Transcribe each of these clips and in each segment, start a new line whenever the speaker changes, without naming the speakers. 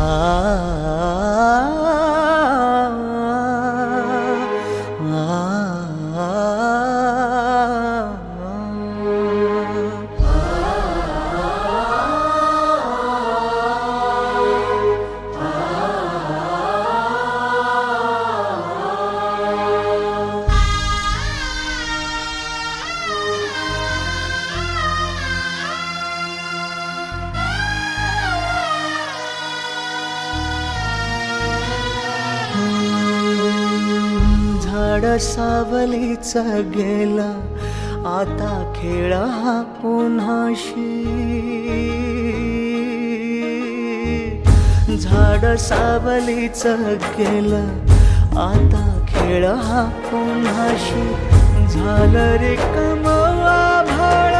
झाड सावलीच गेला आता खेळ हा पुन्हाशी झाड सावलीच गेला आता खेळ हा पुन्हाशी झालं रे कमवा भाळ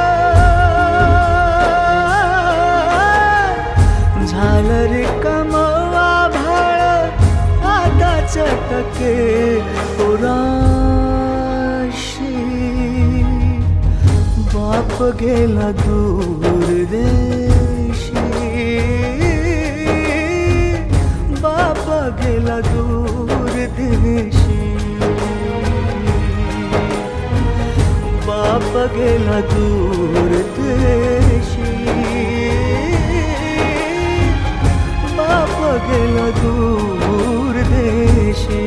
झालं रे कमवा भाळ आता चटके पुराशी बाप गेला दूर देशी बाप गेला दूर देशी बाप गेला दूर देशी बाप गेला दूर देशी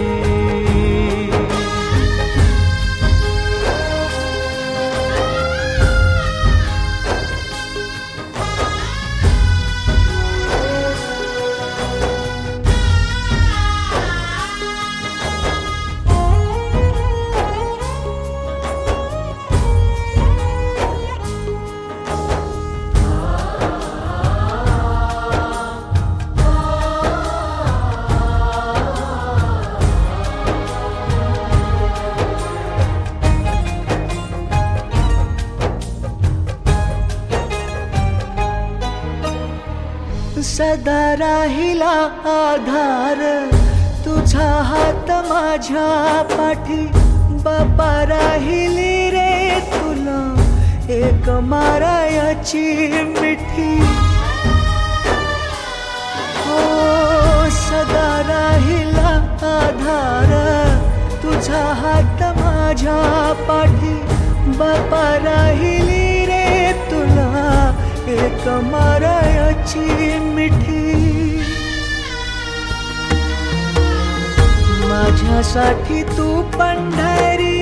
सदा राहिला आधार तुझा हात माझ्या पाठी बापा राहिली रे तुला एक मारायाची मिठी हो सदा राहिला आधार तुझा हात माझ्या पाठी बापा राहिली रे तुला एक मारायाची मिठी माझ्यासाठी तू पंढरी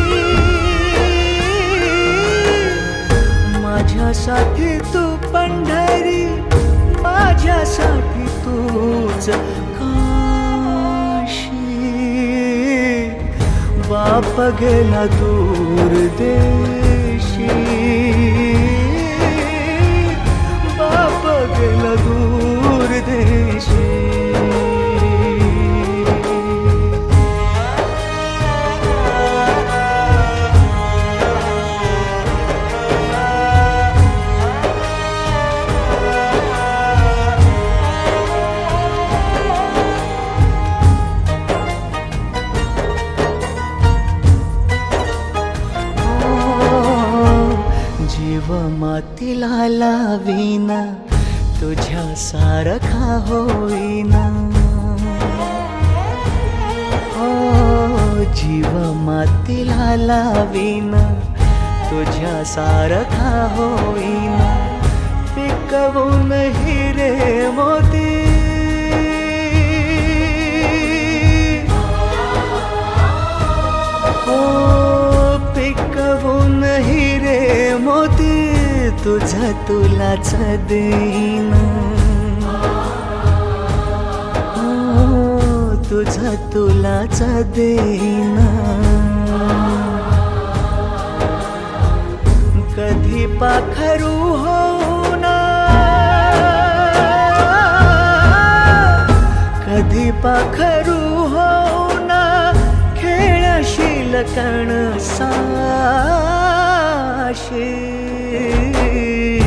माझ्यासाठी तू पंढरी माझ्यासाठी तूच काशी बाप गेला दूर देशी बाप गेला दूर देशी जीव मातीला लावीना तुझ्या सारखा होईना हो जीव मातीला लावीना तुझ्या सारखा होईना पिकवून हिरे मोती हो पिकवून हिरे मोती तुझं तुलाच देईन हो तुझं तुलाच देईन कधी पाखरू होऊन कधी पाखरू होऊन खेळशील कणसाशी